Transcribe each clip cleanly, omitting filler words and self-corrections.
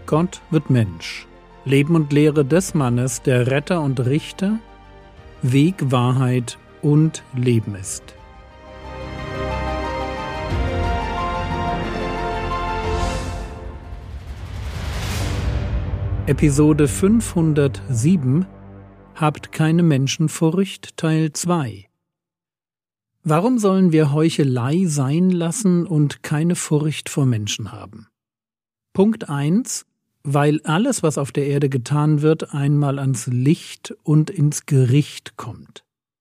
Gott wird Mensch. Leben und Lehre des Mannes, der Retter und Richter, Weg, Wahrheit und Leben ist. Episode 507 Habt keine Menschenfurcht, Teil 2. Warum sollen wir Heuchelei sein lassen und keine Furcht vor Menschen haben? Punkt 1. Weil alles, was auf der Erde getan wird, einmal ans Licht und ins Gericht kommt.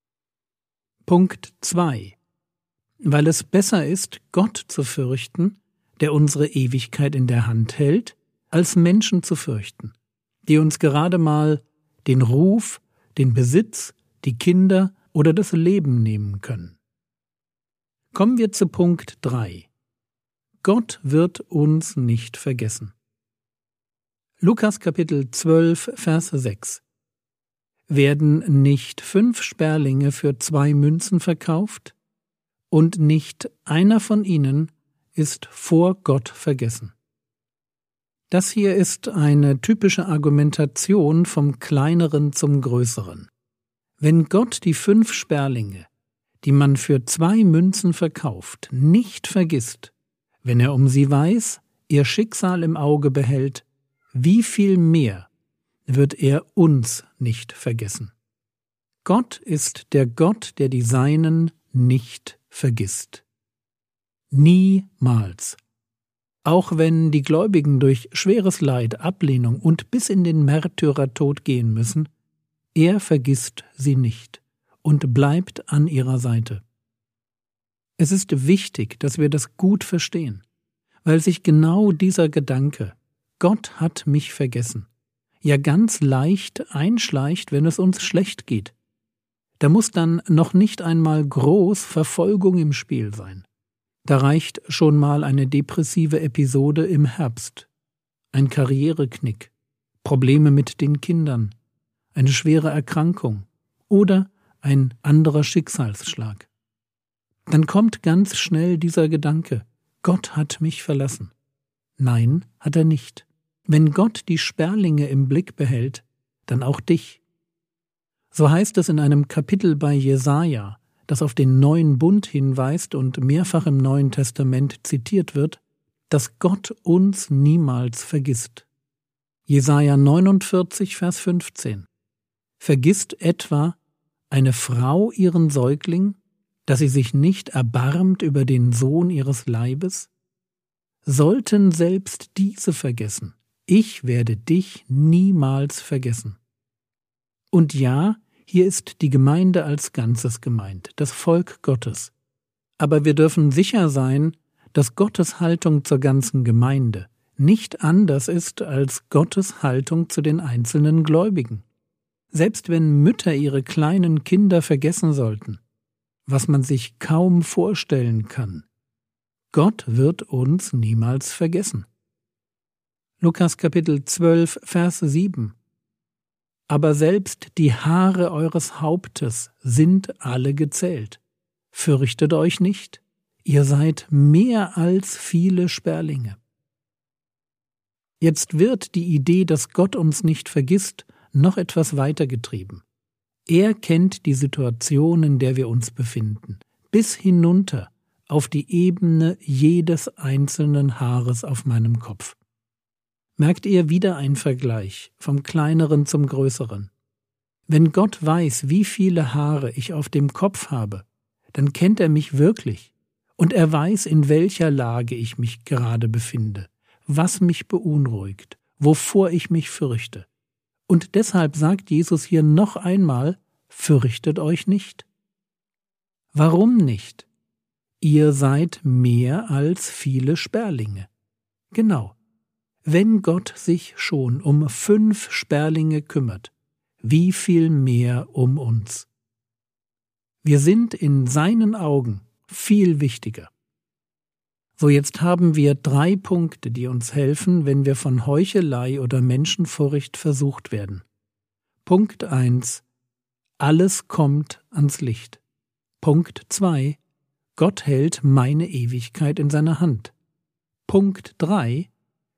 Punkt 2. Weil es besser ist, Gott zu fürchten, der unsere Ewigkeit in der Hand hält, als Menschen zu fürchten, die uns gerade mal den Ruf, den Besitz, die Kinder oder das Leben nehmen können. Kommen wir zu Punkt 3. Gott wird uns nicht vergessen. Lukas Kapitel 12, Vers 6. Werden nicht 5 Sperlinge für 2 Münzen verkauft? Und nicht einer von ihnen ist vor Gott vergessen. Das hier ist eine typische Argumentation vom Kleineren zum Größeren. Wenn Gott die 5 Sperlinge, die man für 2 Münzen verkauft, nicht vergisst, wenn er um sie weiß, ihr Schicksal im Auge behält, wie viel mehr wird er uns nicht vergessen? Gott ist der Gott, der die Seinen nicht vergisst. Niemals. Auch wenn die Gläubigen durch schweres Leid, Ablehnung und bis in den Märtyrertod gehen müssen, er vergisst sie nicht und bleibt an ihrer Seite. Es ist wichtig, dass wir das gut verstehen, weil sich genau dieser Gedanke, Gott hat mich vergessen, ja ganz leicht einschleicht, wenn es uns schlecht geht. Da muss dann noch nicht einmal groß Verfolgung im Spiel sein. Da reicht schon mal eine depressive Episode im Herbst, ein Karriereknick, Probleme mit den Kindern, eine schwere Erkrankung oder ein anderer Schicksalsschlag. Dann kommt ganz schnell dieser Gedanke, Gott hat mich verlassen. Nein, hat er nicht. Wenn Gott die Sperlinge im Blick behält, dann auch dich. So heißt es in einem Kapitel bei Jesaja, das auf den neuen Bund hinweist und mehrfach im Neuen Testament zitiert wird, dass Gott uns niemals vergisst. Jesaja 49, Vers 15. Vergisst etwa eine Frau ihren Säugling, dass sie sich nicht erbarmt über den Sohn ihres Leibes? Sollten selbst diese vergessen, ich werde dich niemals vergessen. Und ja, hier ist die Gemeinde als Ganzes gemeint, das Volk Gottes. Aber wir dürfen sicher sein, dass Gottes Haltung zur ganzen Gemeinde nicht anders ist als Gottes Haltung zu den einzelnen Gläubigen. Selbst wenn Mütter ihre kleinen Kinder vergessen sollten, was man sich kaum vorstellen kann, Gott wird uns niemals vergessen. Lukas Kapitel 12, Vers 7. Aber selbst die Haare eures Hauptes sind alle gezählt. Fürchtet euch nicht, ihr seid mehr als viele Sperlinge. Jetzt wird die Idee, dass Gott uns nicht vergisst, noch etwas weitergetrieben. Er kennt die Situation, in der wir uns befinden, bis hinunter auf die Ebene jedes einzelnen Haares auf meinem Kopf. Merkt ihr wieder ein Vergleich vom Kleineren zum Größeren? Wenn Gott weiß, wie viele Haare ich auf dem Kopf habe, dann kennt er mich wirklich und er weiß, in welcher Lage ich mich gerade befinde, was mich beunruhigt, wovor ich mich fürchte. Und deshalb sagt Jesus hier noch einmal, fürchtet euch nicht. Warum nicht? Ihr seid mehr als viele Sperlinge. Genau. Wenn Gott sich schon um 5 Sperlinge kümmert, wie viel mehr um uns? Wir sind in seinen Augen viel wichtiger. So, jetzt haben wir 3 Punkte, die uns helfen, wenn wir von Heuchelei oder Menschenfurcht versucht werden. Punkt 1. Alles kommt ans Licht. Punkt 2. Gott hält meine Ewigkeit in seiner Hand. Punkt 3.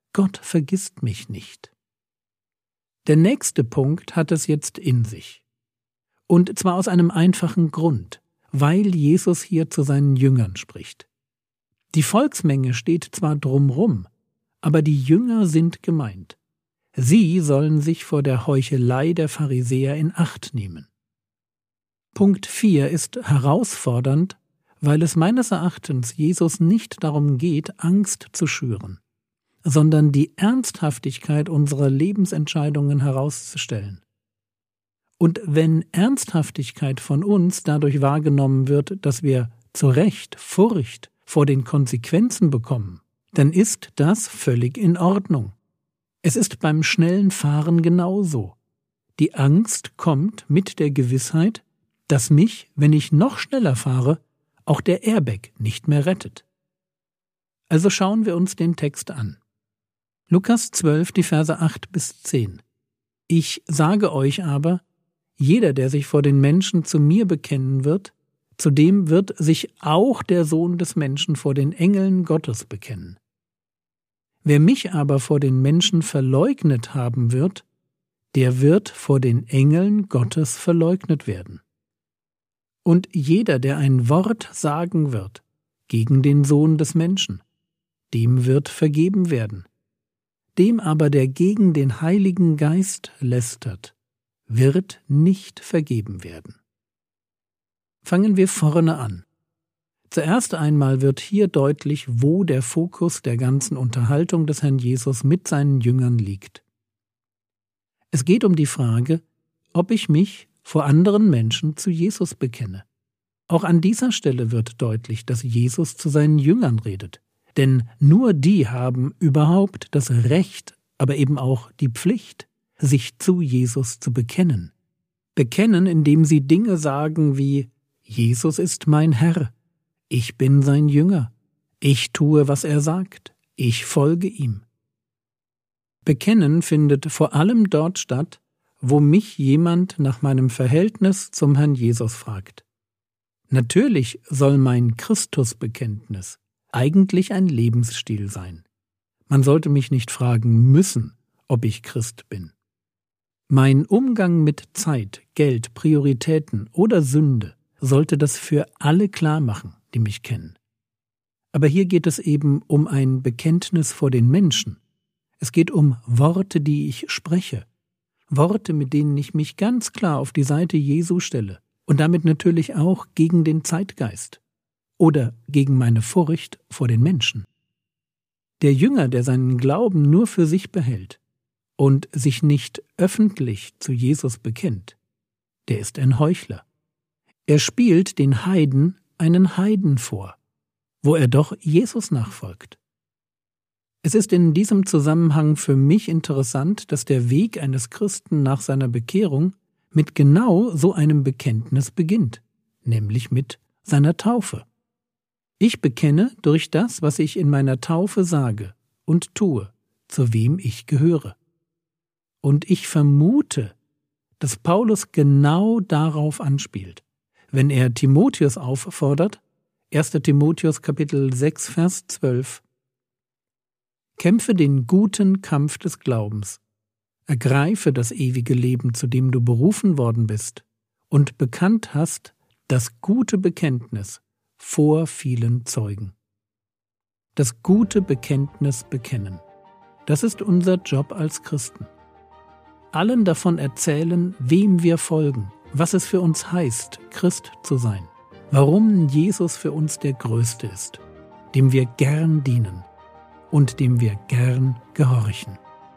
Gott vergisst mich nicht. Der nächste Punkt hat es jetzt in sich. Und zwar aus einem einfachen Grund, weil Jesus hier zu seinen Jüngern spricht. Die Volksmenge steht zwar drumrum, aber die Jünger sind gemeint. Sie sollen sich vor der Heuchelei der Pharisäer in Acht nehmen. Punkt 4 ist herausfordernd, weil es meines Erachtens Jesus nicht darum geht, Angst zu schüren, sondern die Ernsthaftigkeit unserer Lebensentscheidungen herauszustellen. Und wenn Ernsthaftigkeit von uns dadurch wahrgenommen wird, dass wir zu Recht Furcht vor den Konsequenzen bekommen, dann ist das völlig in Ordnung. Es ist beim schnellen Fahren genauso. Die Angst kommt mit der Gewissheit, dass mich, wenn ich noch schneller fahre, auch der Airbag nicht mehr rettet. Also schauen wir uns den Text an. Lukas 12, die Verse 8 bis 10. Ich sage euch aber, jeder, der sich vor den Menschen zu mir bekennen wird, zu dem wird sich auch der Sohn des Menschen vor den Engeln Gottes bekennen. Wer mich aber vor den Menschen verleugnet haben wird, der wird vor den Engeln Gottes verleugnet werden. Und jeder, der ein Wort sagen wird gegen den Sohn des Menschen, dem wird vergeben werden. Dem aber, der gegen den Heiligen Geist lästert, wird nicht vergeben werden. Fangen wir vorne an. Zuerst einmal wird hier deutlich, wo der Fokus der ganzen Unterhaltung des Herrn Jesus mit seinen Jüngern liegt. Es geht um die Frage, ob ich mich vor anderen Menschen zu Jesus bekenne. Auch an dieser Stelle wird deutlich, dass Jesus zu seinen Jüngern redet. Denn nur die haben überhaupt das Recht, aber eben auch die Pflicht, sich zu Jesus zu bekennen. Bekennen, indem sie Dinge sagen wie: Jesus ist mein Herr, ich bin sein Jünger, ich tue, was er sagt, ich folge ihm. Bekennen findet vor allem dort statt, wo mich jemand nach meinem Verhältnis zum Herrn Jesus fragt. Natürlich soll mein Christusbekenntnis eigentlich ein Lebensstil sein. Man sollte mich nicht fragen müssen, ob ich Christ bin. Mein Umgang mit Zeit, Geld, Prioritäten oder Sünde sollte das für alle klar machen, die mich kennen. Aber hier geht es eben um ein Bekenntnis vor den Menschen. Es geht um Worte, die ich spreche. Worte, mit denen ich mich ganz klar auf die Seite Jesu stelle und damit natürlich auch gegen den Zeitgeist oder gegen meine Furcht vor den Menschen. Der Jünger, der seinen Glauben nur für sich behält und sich nicht öffentlich zu Jesus bekennt, der ist ein Heuchler. Er spielt den Heiden einen Heiden vor, wo er doch Jesus nachfolgt. Es ist in diesem Zusammenhang für mich interessant, dass der Weg eines Christen nach seiner Bekehrung mit genau so einem Bekenntnis beginnt, nämlich mit seiner Taufe. Ich bekenne durch das, was ich in meiner Taufe sage und tue, zu wem ich gehöre. Und ich vermute, dass Paulus genau darauf anspielt, wenn er Timotheus auffordert, 1. Timotheus Kapitel 6, Vers 12: Kämpfe den guten Kampf des Glaubens, ergreife das ewige Leben, zu dem du berufen worden bist und bekannt hast das gute Bekenntnis vor vielen Zeugen. Das gute Bekenntnis bekennen, das ist unser Job als Christen. Allen davon erzählen, wem wir folgen, was es für uns heißt, Christ zu sein, warum Jesus für uns der Größte ist, dem wir gern dienen und dem wir gern gehorchen.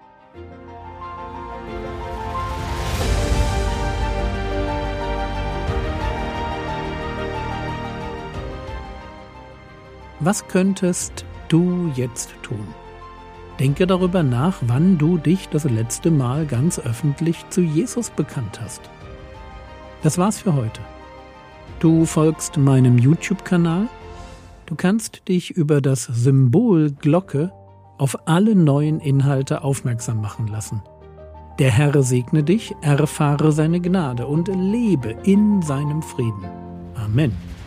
Was könntest du jetzt tun? Denke darüber nach, wann du dich das letzte Mal ganz öffentlich zu Jesus bekannt hast. Das war's für heute. Du folgst meinem YouTube-Kanal. Du kannst dich über das Symbol Glocke auf alle neuen Inhalte aufmerksam machen lassen. Der Herr segne dich, erfahre seine Gnade und lebe in seinem Frieden. Amen.